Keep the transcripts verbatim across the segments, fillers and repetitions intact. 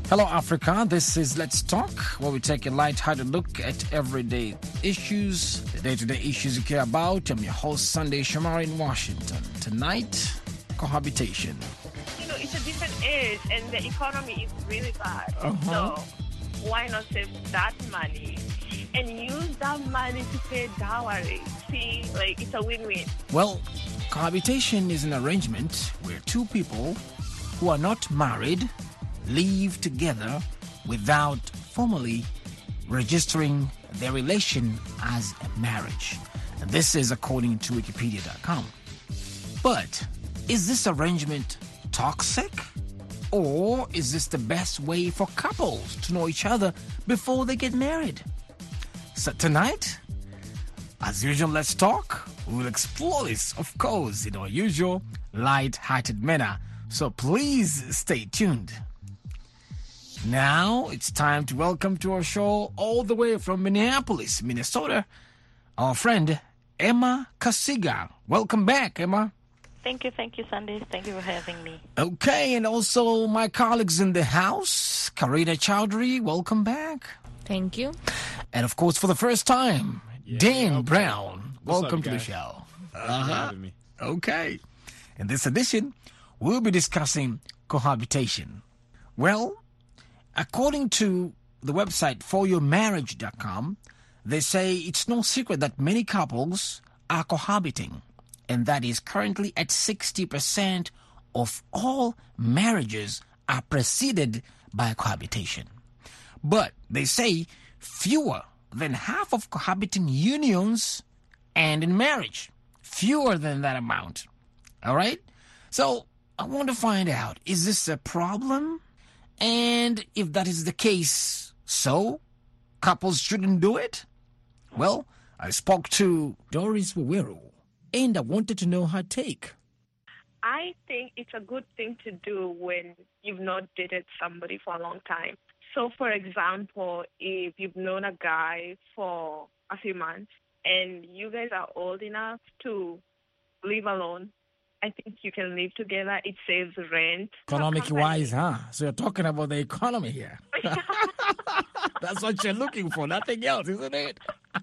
Hello, Africa. This is Let's Talk, where we take a light-hearted look at everyday issues, the day-to-day issues you care about. I'm your host, Sunday Shamari in Washington. Tonight, cohabitation. You know, it's a different age, and the economy is really bad. Uh-huh. So why not save that money and use that money to pay dowry? See, like, it's a win-win. Well, cohabitation is an arrangement where two people who are not married live together without formally registering their relation as a marriage. And this is according to Wikipedia dot com. But is this arrangement toxic? Or is this the best way for couples to know each other before they get married? So tonight, as usual, Let's Talk. We'll explore this, of course, in our usual light-hearted manner. So please stay tuned. Now it's time to welcome to our show, all the way from Minneapolis, Minnesota, our friend Emma Kasiga. Welcome back, Emma. Thank you, thank you, Sunday. Thank you for having me. Okay, and also my colleagues in the house, Karina Chowdhury, welcome back. Thank you. And of course, for the first time, Yeah, Dan okay. Brown. What's Welcome up, to the guys? show. Thanks for Uh-huh. having me. Okay. In this edition, we'll be discussing cohabitation. Well, according to the website for your marriage dot com, they say it's no secret that many couples are cohabiting, and that is currently at sixty percent of all marriages are preceded by cohabitation. But they say fewer than half of cohabiting unions end in marriage. Fewer than that amount. All right? So I want to find out, is this a problem? And if that is the case, so couples shouldn't do it? Well, I spoke to Doris Waweru, and I wanted to know her take. I think it's a good thing to do when you've not dated somebody for a long time. So, for example, if you've known a guy for a few months and you guys are old enough to live alone, I think you can live together. It saves rent. Economic wise, huh? So you're talking about the economy here. That's what you're looking for, nothing else, isn't it?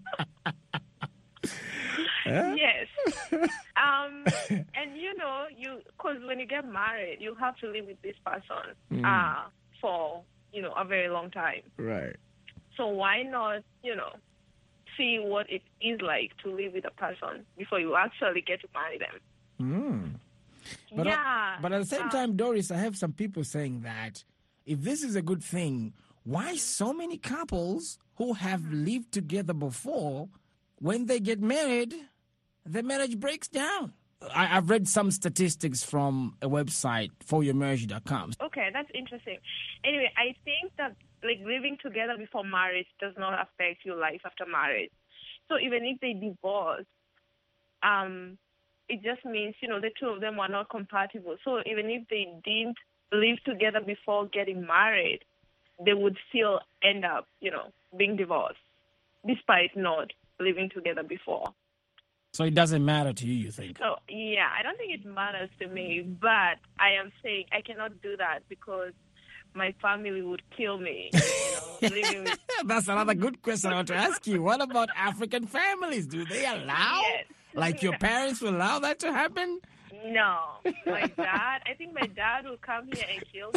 Yes. um, and, you know, you because when you get married, you have to live with this person Mm. uh, for, you know, a very long time. Right. So why not, you know, see what it is like to live with a person before you actually get to marry them? Mm. But, yeah. uh, but at the same uh, time, Doris, I have some people saying that if this is a good thing, why so many couples who have lived together before, when they get married, the marriage breaks down? I, I've read some statistics from a website, for your marriage dot com. Okay, that's interesting. Anyway, I think that like living together before marriage does not affect your life after marriage. So even if they divorce, um, it just means, you know, the two of them were not compatible. So even if they didn't live together before getting married, they would still end up, you know, being divorced, despite not living together before. So it doesn't matter to you, you think? So, yeah, I don't think it matters to me, but I am saying I cannot do that because my family would kill me. You know, living with... That's another good question I want to ask you. What about African families? Do they allow? Yes. Like your parents will allow that to happen? No. My dad, I think my dad will come here and kill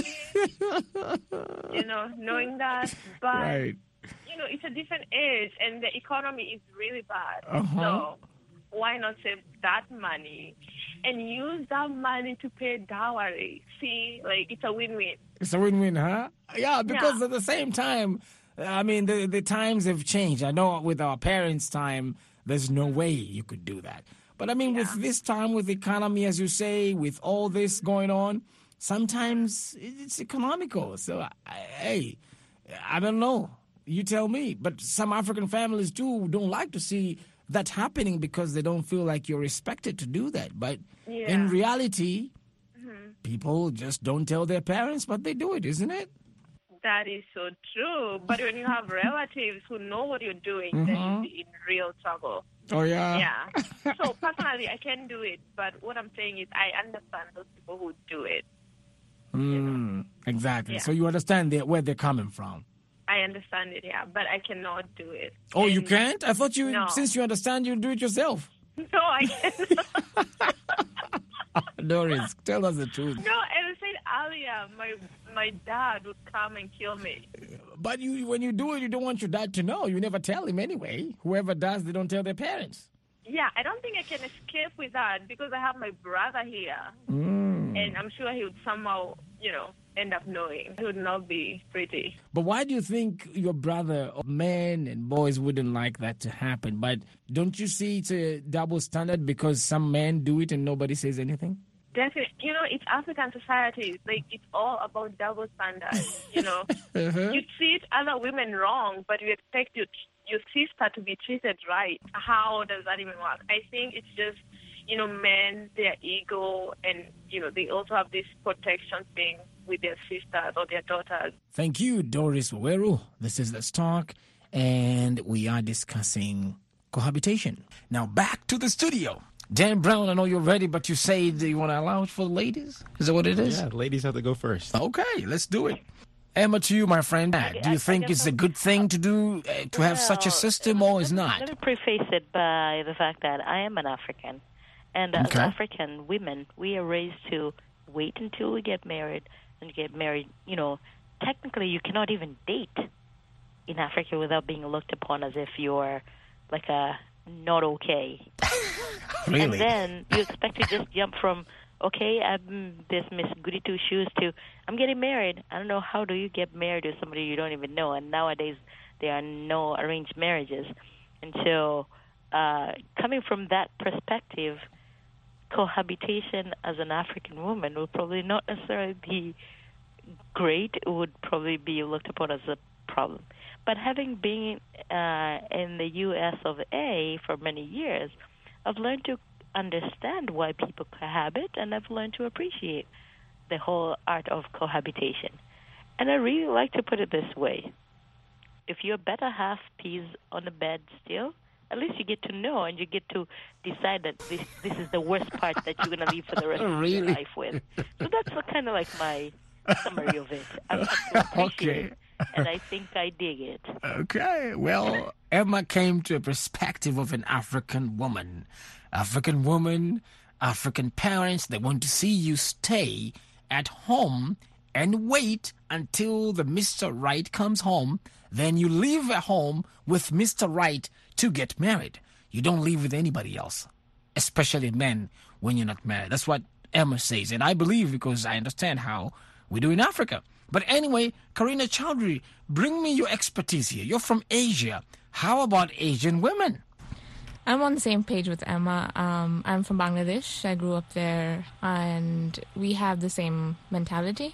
me, you know, knowing that. But, Right. you know, it's a different age and the economy is really bad. Uh-huh. So why not save that money and use that money to pay dowry? See, like, it's a win-win. It's a win-win, huh? Yeah, because Yeah. at the same time, I mean, the, the times have changed. I know with our parents' time, there's no way you could do that. But I mean, Yeah. with this time, with the economy, as you say, with all this going on, sometimes it's economical. So, I, hey, I don't know. You tell me. But some African families, too, don't like to see that happening because they don't feel like you're expected to do that. But Yeah. in reality, Mhm. people just don't tell their parents, but they do it, isn't it? That is so true. But when you have relatives who know what you're doing, then Mhm. you'll be in real trouble. Oh, yeah? Yeah. So personally, I can do it. But what I'm saying is I understand those people who do it. Mm, exactly. Yeah. So you understand the, where they're coming from. I understand it, yeah, but I cannot do it. Oh, And you can't? I thought you, no. since you understand, you do it yourself. No, I cannot. Doris, tell us the truth. No, as I said earlier, my my dad would come and kill me. But you, when you do it, you don't want your dad to know. You never tell him anyway. Whoever does, they don't tell their parents. Yeah, I don't think I can escape with that because I have my brother here. Mm. And I'm sure he would somehow, you know, end up knowing. It would not be pretty. But why do you think your brother, men and boys, wouldn't like that to happen? But don't you see it's a double standard because some men do it and nobody says anything? Definitely. You know, it's African society. Like, it's all about double standards, you know. uh-huh. You treat other women wrong, but you expect your, your sister to be treated right. How does that even work? I think it's just, you know, men, their ego, and, you know, they also have this protection thing with their sisters or their daughters. Thank you, Doris Waweru. This is Let's Talk, and we are discussing cohabitation. Now, back to the studio. Dan Brown, I know you're ready, but you say you want to allow it for the ladies? Is that what it is? Yeah, ladies have to go first. Okay, let's do it. Emma, to you, my friend. Do you I- think I it's a I'm- good thing to do, uh, to have such a Well, system, or is let me- not? Let me preface it by the fact that I am an African. And as Okay. African women, we are raised to wait until we get married. And get married, you know, technically you cannot even date in Africa without being looked upon as if you're like a not okay. Really? And then you expect to just jump from, okay, I'm this Miss Goody Two Shoes to, I'm getting married. I don't know, how do you get married to somebody you don't even know? And nowadays there are no arranged marriages. And so uh, coming from that perspective, cohabitation as an African woman would probably not necessarily be great. It would probably be looked upon as a problem. But having been uh, in the U S of A for many years, I've learned to understand why people cohabit, and I've learned to appreciate the whole art of cohabitation. And I really like to put it this way. If your better half pees on the bed still, at least you get to know and you get to decide that this this is the worst part that you're going to leave for the rest of your Really? life with. So that's kind of like my summary of it. I have to appreciate Okay. it, and I think I dig it. Okay, well, Emma came to a perspective of an African woman. African woman, African parents, they want to see you stay at home and wait until the Mister Right comes home. Then you leave at home with Mister Right to get married. You don't leave with anybody else, especially men when you're not married. That's what Emma says, and I believe because I understand how we do in Africa. But anyway, Karina Chowdhury, bring me your expertise here. You're from Asia. How about Asian women? I'm on the same page with Emma. Um, I'm from Bangladesh. I grew up there, and we have the same mentality.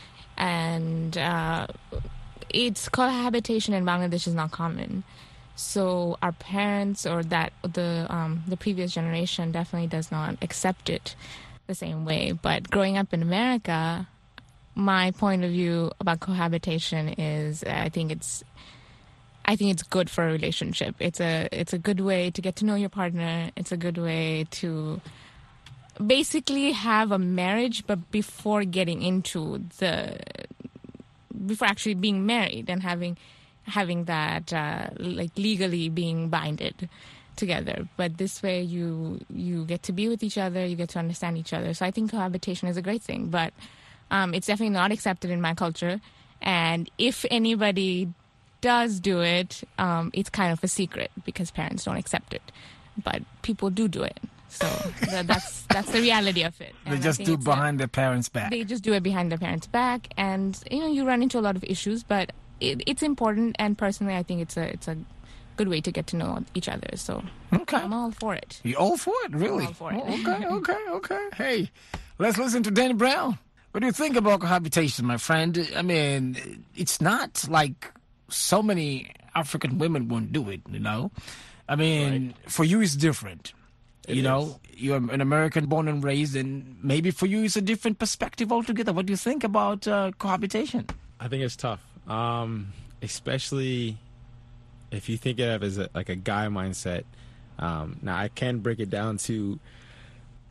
And uh, it's cohabitation in Bangladesh is not common. So our parents or that the um, the previous generation definitely does not accept it the same way. But growing up in America, my point of view about cohabitation is I think it's I think it's good for a relationship. It's a it's a good way to get to know your partner. It's a good way to basically have a marriage, but before getting into the before actually being married and having having that uh, like legally being binded together. But this way you you get to be with each other, you get to understand each other. So I think cohabitation is a great thing, but um, it's definitely not accepted in my culture. And if anybody does do it, um, it's kind of a secret because parents don't accept it. But people do do it. So that, that's that's the reality of it. They And I just think do it's a- behind their parents' back. They just do it behind their parents' back, and you know you run into a lot of issues. But it, it's important, and personally, I think it's a it's a good way to get to know each other. So Okay. I'm all for it. You all for it, really? all for it. Oh, okay, okay, okay. Hey, let's listen to Danny Brown. What do you think about cohabitation, my friend? I mean, it's not like so many African women won't do it, you know? I mean, for you, it's different. It you is. know, you're an American born and raised, and maybe for you, it's a different perspective altogether. What do you think about uh, cohabitation? I think it's tough, um, especially if you think of it as a, like a guy mindset. Um, now, I can break it down to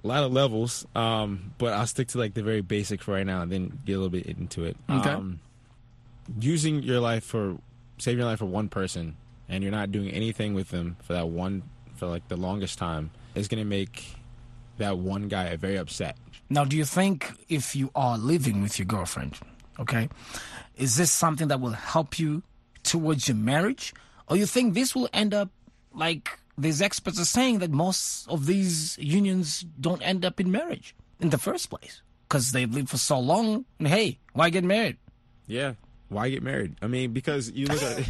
a lot of levels, um, but I'll stick to like the very basic for right now, and then get a little bit into it. Okay. Um, using your life for saving your life for one person, and you're not doing anything with them for that one for like the longest time, is going to make that one guy very upset. Now, do you think if you are living with your girlfriend, okay, is this something that will help you towards your marriage, or you think this will end up like these experts are saying that most of these unions don't end up in marriage in the first place because they've lived for so long? And hey, why get married? Yeah, why get married? I mean, because you look at it.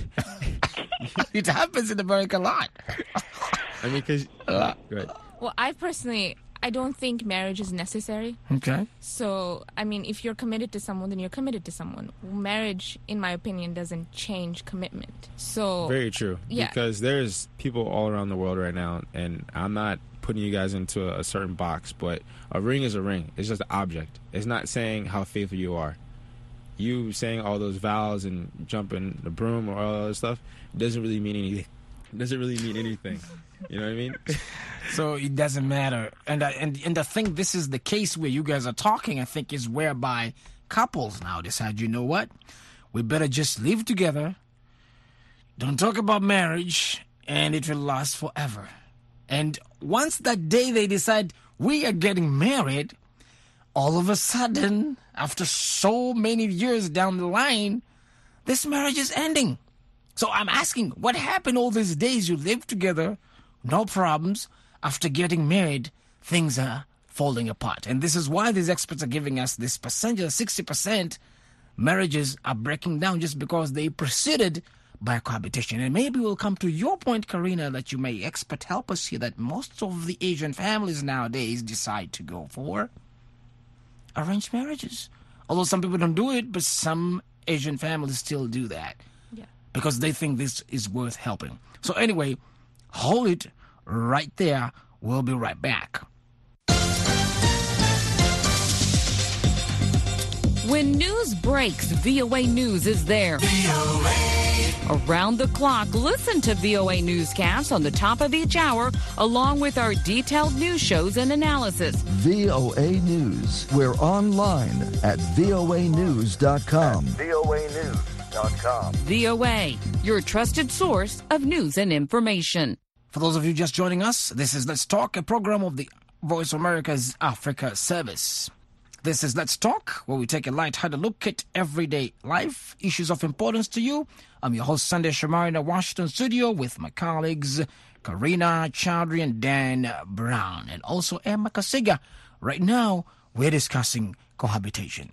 It happens in America a lot. I mean, because uh, go ahead. Well, I personally, I don't think marriage is necessary. Okay. So, I mean, if you're committed to someone, then you're committed to someone. Marriage, in my opinion, doesn't change commitment. So very true. Yeah. Because there's people all around the world right now, and I'm not putting you guys into a, a certain box, but a ring is a ring. It's just an object. It's not saying how faithful you are. You saying all those vows and jumping the broom or all that other stuff doesn't really mean anything. Doesn't really mean anything. You know what I mean? So it doesn't matter. And I, and and I think this is the case where you guys are talking, I think, is whereby couples now decide, you know what? We better just live together. Don't talk about marriage, and it will last forever. And once that day they decide we are getting married, all of a sudden, after so many years down the line, this marriage is ending. So I'm asking, what happened all these days you lived together, no problems? After getting married, things are falling apart. And this is why these experts are giving us this percentage, sixty percent marriages are breaking down just because they proceeded by cohabitation. And maybe we'll come to your point, Karina, that you may expert help us here, that most of the Asian families nowadays decide to go for arranged marriages. Although some people don't do it, but some Asian families still do that. Yeah. Because they think this is worth helping. So anyway, hold it right there. We'll be right back. When news breaks, V O A News is there. V O A. Around the clock, listen to V O A Newscasts on the top of each hour, along with our detailed news shows and analysis. V O A News. We're online at V O A news dot com. V O A news dot com. V O A, your trusted source of news and information. For those of you just joining us, this is Let's Talk, a program of the Voice of America's Africa Service. This is Let's Talk, where we take a light-hearted look at everyday life, issues of importance to you. I'm your host, Sunday Shamari, in the Washington studio with my colleagues, Karina Chowdhury and Dan Brown, and also Emma Kasiga. Right now, we're discussing cohabitation.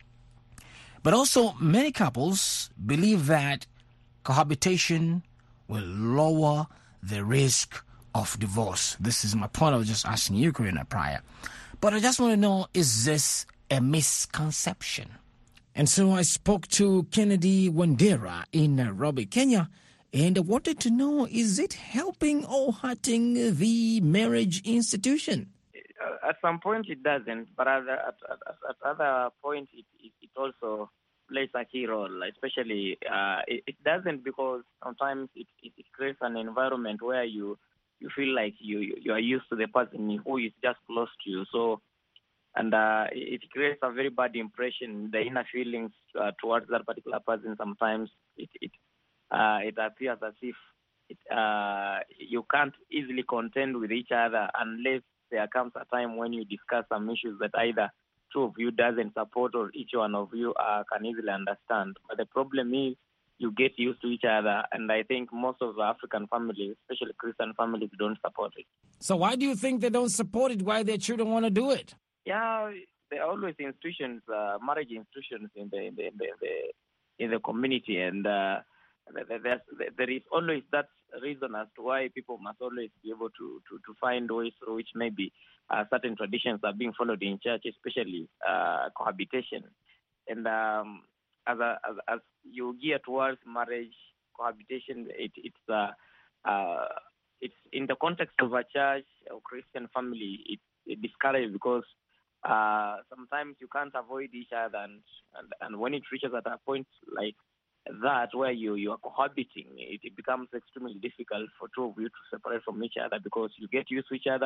But also, many couples believe that cohabitation will lower the risk of divorce. This is my point I was just asking you, Karina, prior. But I just want to know, is this a misconception? And so I spoke to Kennedy Wandera in Nairobi, Kenya, and I wanted to know, is it helping or hurting the marriage institution? At some point it doesn't, but at, at, at, at other points it, it, it also plays a key role, especially uh, it, it doesn't because sometimes it, it, it creates an environment where you you feel like you, you are used to the person who is just close to you. So, and uh, it creates a very bad impression. The inner feelings uh, towards that particular person, sometimes it it uh, it appears as if it, uh, you can't easily contend with each other unless there comes a time when you discuss some issues that either two of you doesn't support or each one of you uh, can easily understand. But the problem is, you get used to each other, and I think most of the African families, especially Christian families, don't support it. So why do you think they don't support it? Why their children want to do it? Yeah, there are always institutions, uh, marriage institutions in the in the, in the, the, in the community, and uh, there, there is always that reason as to why people must always be able to, to, to find ways through which maybe uh, certain traditions are being followed in church, especially uh, cohabitation. And um, As, a, as as you gear towards marriage, cohabitation, it, it's uh, uh, it's in the context of a church or Christian family, it, it discouraged because uh, sometimes you can't avoid each other, and, and and when it reaches at a point like that where you, you are cohabiting, it, it becomes extremely difficult for two of you to separate from each other because you get used to each other,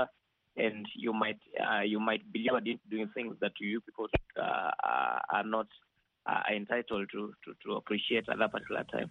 and you might uh, you might be lured into doing things that you people uh, are not uh, entitled to, to to appreciate at that particular time.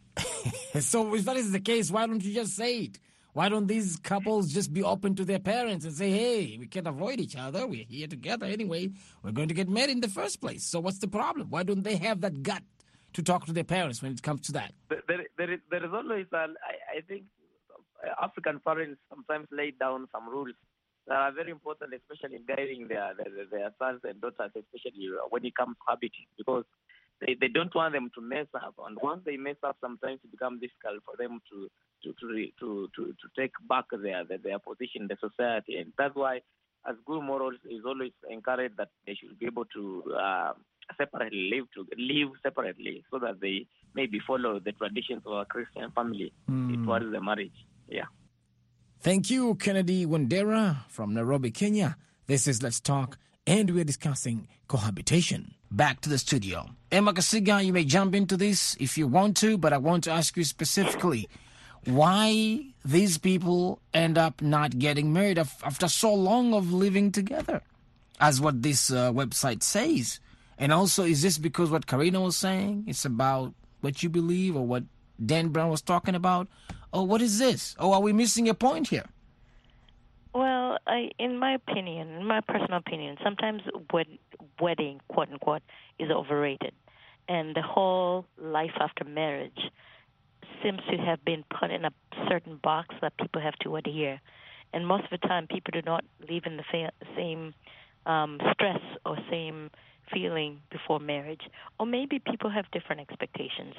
So if that is the case, why don't you just say it? Why don't these couples just be open to their parents and say, hey, we can't avoid each other. We're here together anyway. We're going to get married in the first place. So what's the problem? Why don't they have that gut to talk to their parents when it comes to that? There, there, is, there is always, uh, I, I think, African parents sometimes lay down some rules that are very important, especially in guiding their, their, their sons and daughters, especially when it comes to habiting, because They, they don't want them to mess up, and once they mess up, sometimes it becomes difficult for them to to to to to, to take back their, their their position in the society, and that's why, as good morals, is always encouraged that they should be able to uh, separately live to live separately, so that they maybe follow the traditions of a Christian family mm. towards the marriage. Yeah. Thank you, Kennedy Wandera from Nairobi, Kenya. This is Let's Talk, and we're discussing cohabitation. Back to the studio. Emma Kasiga, you may jump into this if you want to, but I want to ask you specifically why these people end up not getting married after so long of living together, as what this uh, website says. And also, is this because what Karina was saying, it's about what you believe, or what Dan Brown was talking about? Or what is this? Or are we missing a point here? Well, I, in my opinion, in my personal opinion, sometimes wed- wedding, quote-unquote, is overrated. And the whole life after marriage seems to have been put in a certain box that people have to adhere. And most of the time, people do not live in the fa- same um, stress or same feeling before marriage. Or maybe people have different expectations.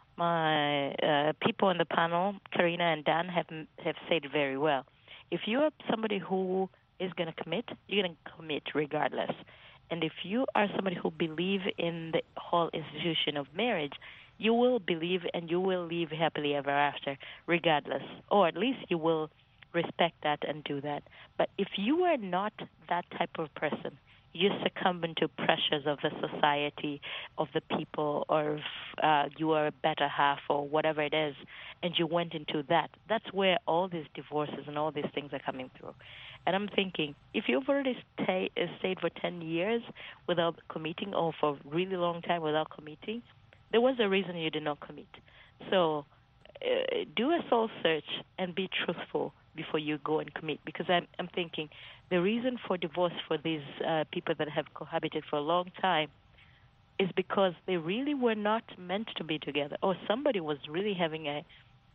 My uh, people on the panel, Karina and Dan, have have said it very well. If you are somebody who is going to commit, you're going to commit regardless. And if you are somebody who believes in the whole institution of marriage, you will believe and you will live happily ever after regardless. Or at least you will respect that and do that. But if you are not that type of person, you succumb to pressures of the society, of the people, or if uh, you are a better half or whatever it is, and you went into that, that's where all these divorces and all these things are coming through. And I'm thinking, if you've already stay, uh, stayed for ten years without committing, or for a really long time without committing, there was a reason you did not commit. So uh, do a soul search and be truthful before you go and commit, because I'm, I'm thinking the reason for divorce for these uh, people that have cohabited for a long time is because they really were not meant to be together, or somebody was really having a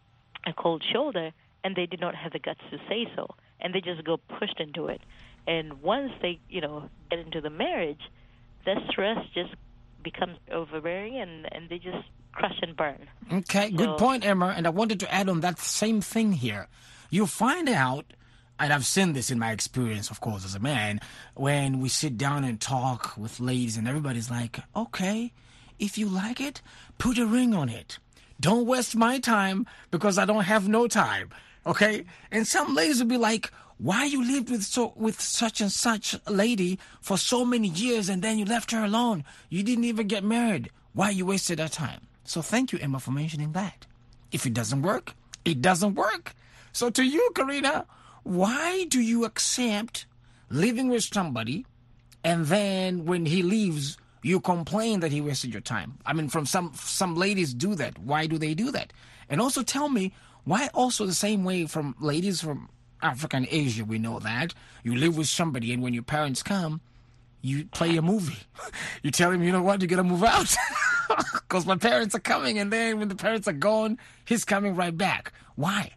a cold shoulder and they did not have the guts to say so, and they just go pushed into it. And once they, you know, get into the marriage, the stress just becomes overbearing, and, and they just crush and burn. Okay, so, good point, Emma. And I wanted to add on that same thing here. You find out, and I've seen this in my experience, of course, as a man, when we sit down and talk with ladies and everybody's like, okay, if you like it, put a ring on it. Don't waste my time because I don't have no time, okay? And some ladies will be like, why you lived with so with such and such a lady for so many years and then you left her alone? You didn't even get married. Why you wasted that time? So thank you, Emma, for mentioning that. If it doesn't work, it doesn't work. So to you, Karina, why do you accept living with somebody and then when he leaves, you complain that he wasted your time? I mean, from some some ladies do that. Why do they do that? And also tell me, why also the same way from ladies from Africa and Asia, we know that. You live with somebody and when your parents come, you play a movie. You tell him, you know what, you got to move out. Because my parents are coming, and then when the parents are gone, he's coming right back. Why?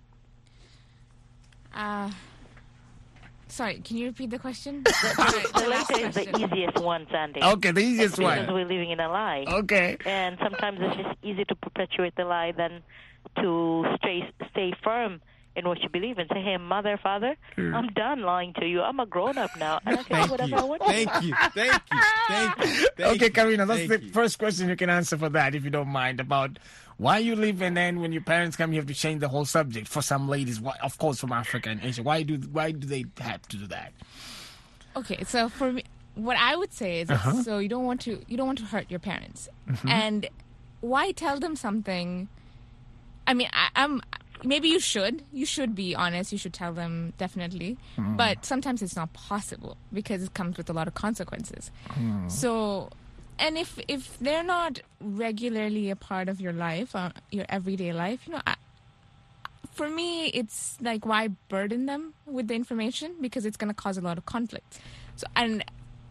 Uh, sorry, can you repeat the question? The, the latter is the easiest one, Sandy. Okay, the easiest because one. Because we're living in a lie. Okay. And sometimes it's just easier to perpetuate the lie than to stay, stay firm in what you believe and say, hey, mother, father, mm. I'm done lying to you. I'm a grown-up now, and I can do whatever you. I want. Thank you. Thank you. Thank you. Thank okay, Karina, that's Thank the you. first question you can answer for that, if you don't mind, about why you live and then when your parents come, you have to change the whole subject. For some ladies, why, of course, from Africa and Asia, why do why do they have to do that? Okay, so for me, what I would say is, uh-huh. so you don't want to you don't want to hurt your parents, mm-hmm. and why tell them something? I mean, I, I'm maybe you should. You should be honest. You should tell them, definitely. Mm. But sometimes it's not possible because it comes with a lot of consequences. Mm. So, and if if they're not regularly a part of your life, uh, your everyday life, you know, I, for me, it's like, why burden them with the information? Because it's going to cause a lot of conflict. So, and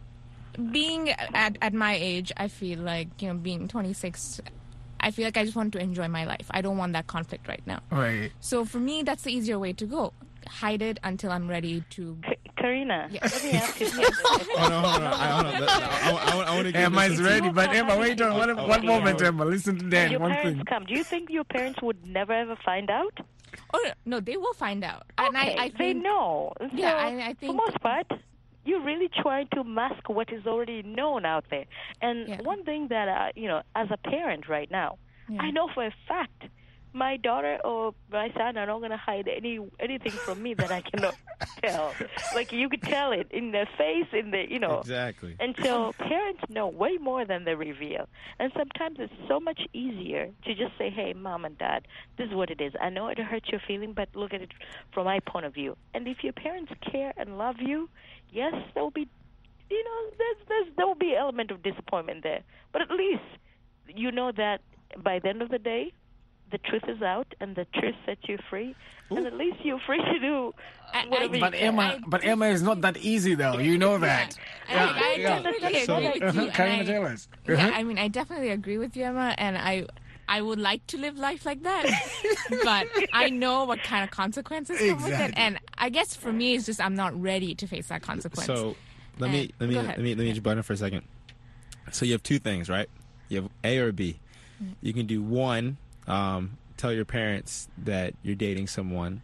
being at, at my age, I feel like, you know, being twenty-six, I feel like I just want to enjoy my life. I don't want that conflict right now. Right. So for me, that's the easier way to go. Hide it until I'm ready to... K- Karina, yes. let me ask you something. Hold on, hold on. I, hold on. I, I, I want to get Emma's ready, but Emma, wait on one, oh, one yeah. moment, Emma. Listen to Dan. Your One parents thing. come. Do you think your parents would never ever find out? Oh, no, they will find out. Okay, and I, I think, they know. So yeah, I, I think... For most part, you're really trying to mask what is already known out there. And yeah. one thing that, uh, you know, as a parent right now, yeah. I know for a fact my daughter or my son are not going to hide any anything from me that I cannot tell. Like, you could tell it in their face, in the, you know. Exactly. And so parents know way more than they reveal. And sometimes it's so much easier to just say, hey, mom and dad, this is what it is. I know it hurts your feeling, but look at it from my point of view. And if your parents care and love you, yes, there will be, you know, there's, there's, there will be an element of disappointment there. But at least you know that by the end of the day, the truth is out, and the truth sets you free, Ooh. And at least you're free to do whatever I, but you Emma, can. But Emma is not that easy, though. You know that. Yeah, I, I yeah. definitely So, agree with uh-huh, you. Karina, I, tell us. Yeah, Uh-huh. I mean, I definitely agree with you, Emma, and I, I would like to live life like that, but I know what kind of consequences come Exactly. with it, and I guess for me, it's just I'm not ready to face that consequence. So, let and, me let me let me let me just butt in for a second. So you have two things, right? You have A or B. Mm-hmm. You can do one. Um, tell your parents that you're dating someone,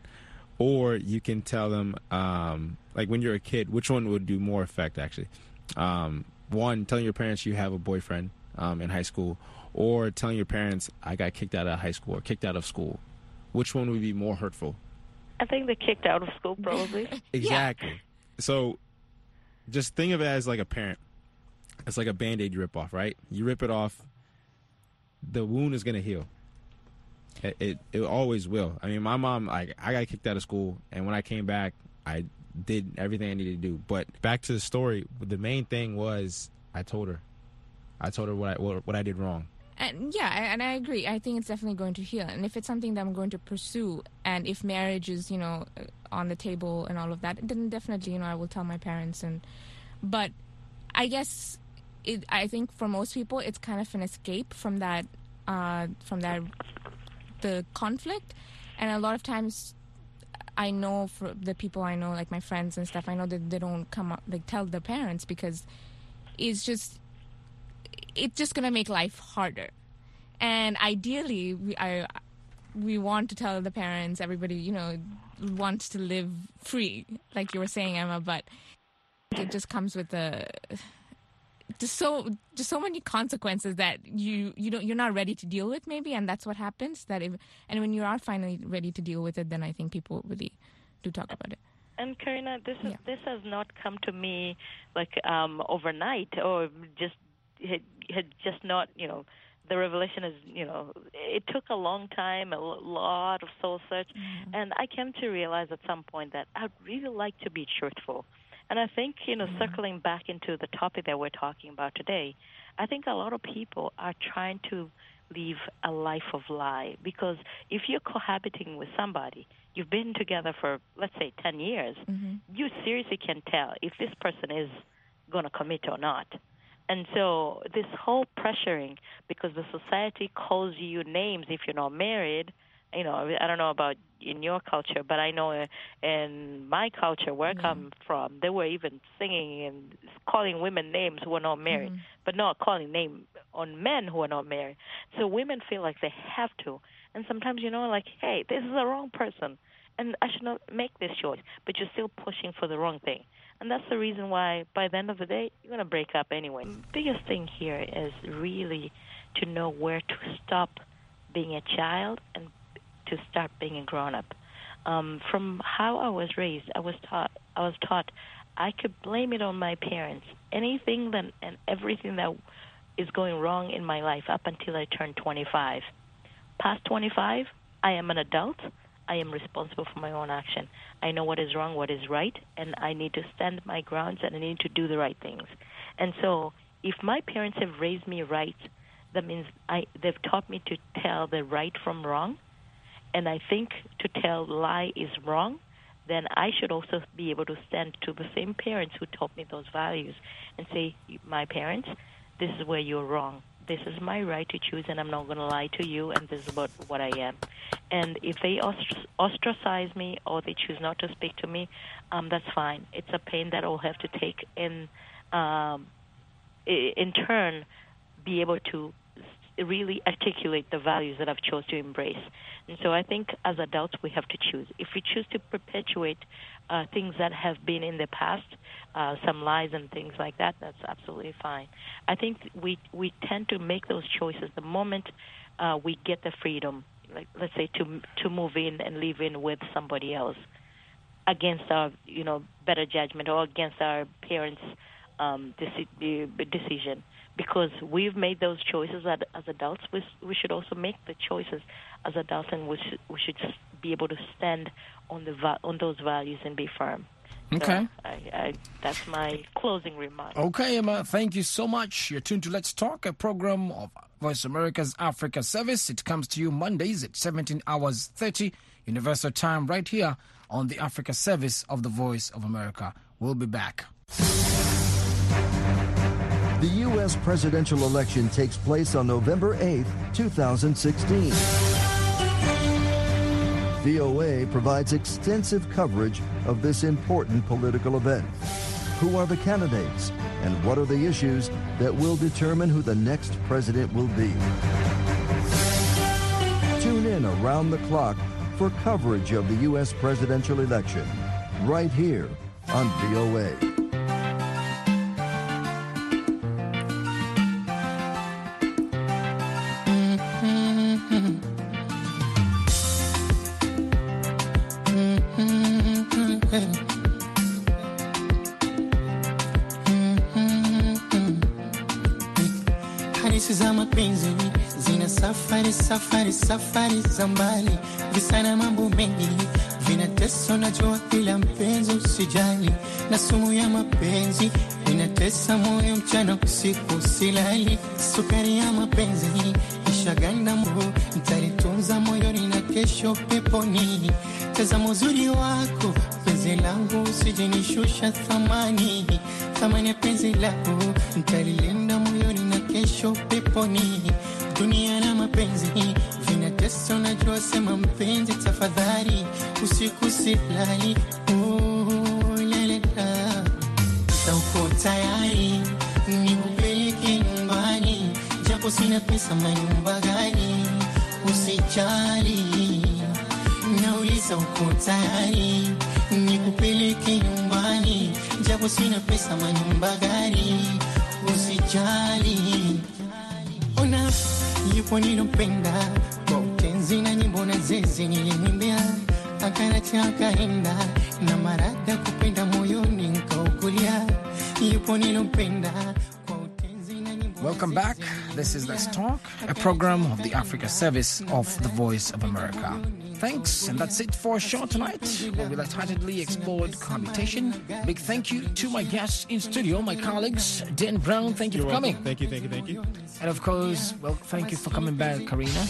or you can tell them, um, like when you're a kid, which one would do more effect, actually? Um, one, telling your parents you have a boyfriend um, in high school, or telling your parents, I got kicked out of high school or kicked out of school. Which one would be more hurtful? I think they kicked out of school, probably. Exactly. Yeah. So just think of it as like a parent. It's like a Band-Aid you rip off, right? You rip it off, the wound is going to heal. It, it it always will. I mean, my mom, like, I got kicked out of school, and when I came back, I did everything I needed to do. But back to the story, the main thing was I told her. I told her what I what, what I did wrong. And yeah, and I agree. I think it's definitely going to heal. And if it's something that I'm going to pursue, and if marriage is, you know, on the table and all of that, then definitely, you know, I will tell my parents. And but I guess it, I think for most people, it's kind of an escape from that, uh, from that, the conflict. And a lot of times, I know for the people I know, like my friends and stuff, I know that they don't come up, like tell their parents because it's just. It's just going to make life harder. And ideally, we I, we want to tell the parents, everybody, you know, wants to live free, like you were saying, Emma, but it just comes with the just so just so many consequences that you you don't you're not ready to deal with, maybe, and that's what happens. That if, and when you are finally ready to deal with it, then I think people really do talk about it. And Karina, this is Yeah. this has not come to me like um, overnight or just. Had, had just not, you know, the revelation is, you know, it took a long time, a lot of soul search, mm-hmm. and I came to realize at some point that I'd really like to be truthful. And I think, you know, mm-hmm. circling back into the topic that we're talking about today, I think a lot of people are trying to live a life of lie, because if you're cohabiting with somebody, you've been together for, let's say, ten years, mm-hmm. you seriously can tell if this person is going to commit or not. And so this whole pressuring, because the society calls you names if you're not married, you know, I don't know about in your culture, but I know in my culture where mm-hmm. I come from, they were even singing and calling women names who are not married, mm-hmm. but not calling name on men who are not married. So women feel like they have to. And sometimes, you know, like, hey, this is the wrong person, and I should not make this choice, but you're still pushing for the wrong thing. And that's the reason why, by the end of the day, you're going to break up anyway. The biggest thing here is really to know where to stop being a child and to start being a grown-up. Um, from how I was raised, I was taught, I was taught I could blame it on my parents. Anything that, and everything that is going wrong in my life up until I turned twenty-five. Past twenty-five, I am an adult. I am responsible for my own action. I know what is wrong, what is right, and I need to stand my grounds, and I need to do the right things. And so if my parents have raised me right, that means I they've taught me to tell the right from wrong, and I think to tell lie is wrong, then I should also be able to stand to the same parents who taught me those values and say, my parents, this is where you're wrong. This is my right to choose, and I'm not going to lie to you, and this is about what I am. And if they ostracize me or they choose not to speak to me, um, that's fine. It's a pain that I'll have to take in, um, in turn, be able to really articulate the values that I've chose to embrace. And so I think as adults we have to choose. If we choose to perpetuate uh, things that have been in the past, uh, some lies and things like that, that's absolutely fine. I think we we tend to make those choices the moment uh, we get the freedom, like let's say to to move in and live in with somebody else against our you know better judgment or against our parents' um, deci- decision. Because we've made those choices as, as adults, we, we should also make the choices as adults, and we should, we should just be able to stand on the va- on those values and be firm. Okay. So I, I, that's my closing remark. Okay, Emma, thank you so much. You're tuned to Let's Talk, a program of Voice America's Africa Service. It comes to you Mondays at seventeen hours thirty Universal Time right here on the Africa Service of the Voice of America. We'll be back. The U S presidential election takes place on November eighth, twenty sixteen. V O A provides extensive coverage of this important political event. Who are the candidates, and what are the issues that will determine who the next president will be? Tune in around the clock for coverage of the U S presidential election, right here on V O A. Safari, safari za mbali, visana mambo mengi, vinatesa najua kila mpenzi usijali, na sumu ya mapenzi, inatesa moyo mchana usiku silali, sukari ya mapenzi, ishaganda moyo, nitalitunza moyoni na kesho peponi, tazama uzuri wako, penzi langu usijinishusha thamani, thamani ya penzi lako, nitalilinda moyoni na kesho peponi. Dunia na mapenzi vinatesa, unajua sema mpenzi tafadhali, usiku silali, oh lalala, uko tayari nikupeleke nyumbani, japo sina pesa manyumba gani, usijali, nauliza uko tayari nikupeleke nyumbani, japo sina pesa manyumba gani, usijali. Ona yupo nilompenda kwa utenzi na nyimbo na zezi nilimwimbia, akanacha akaenda na marada kupenda moyoni nkaukulia, yupo nilompenda kwa utenzi na nyimbo. Welcome back. This is Let's Talk, a program of the Africa Service of the Voice of America. Thanks, and that's it for our show tonight, where we lightheartedly explored cohabitation. Big thank you to my guests in studio, my colleagues. Dan Brown, thank you You're for welcome. coming. Thank you, thank you, thank you. And of course, well, thank you for coming back, Karina.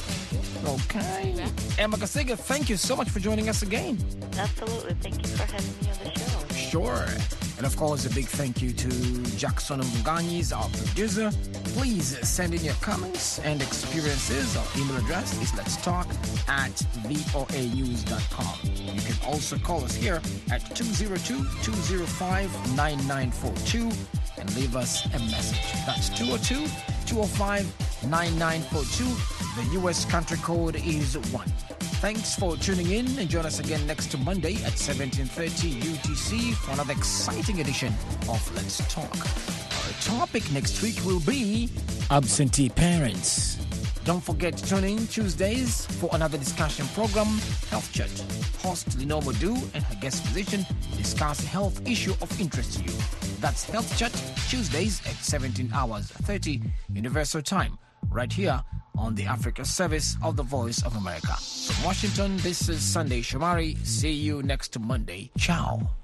Okay. Emma Kasiga, thank you so much for joining us again. Absolutely. Thank you for having me on the show. Sure. And of course, a big thank you to Jackson Muganyis, our producer. Please send in your comments and experiences. Our email address is let's talk at voa news dot com. You can also call us here at two oh two, two oh five, nine nine four two and leave us a message. That's two oh two, two oh five, nine nine four two. The U S country code is one. Thanks for tuning in, and join us again next Monday at seventeen thirty U T C for another exciting edition of Let's Talk. Our topic next week will be absentee parents. Don't forget to tune in Tuesdays for another discussion program, Health Chat. Host Lenore Modu and her guest physician discuss a health issue of interest to you. That's Health Chat, Tuesdays at seventeen hours thirty Universal Time, right here on the Africa service of the Voice of America. From Washington, this is Sunday Shomari. See you next Monday. Ciao.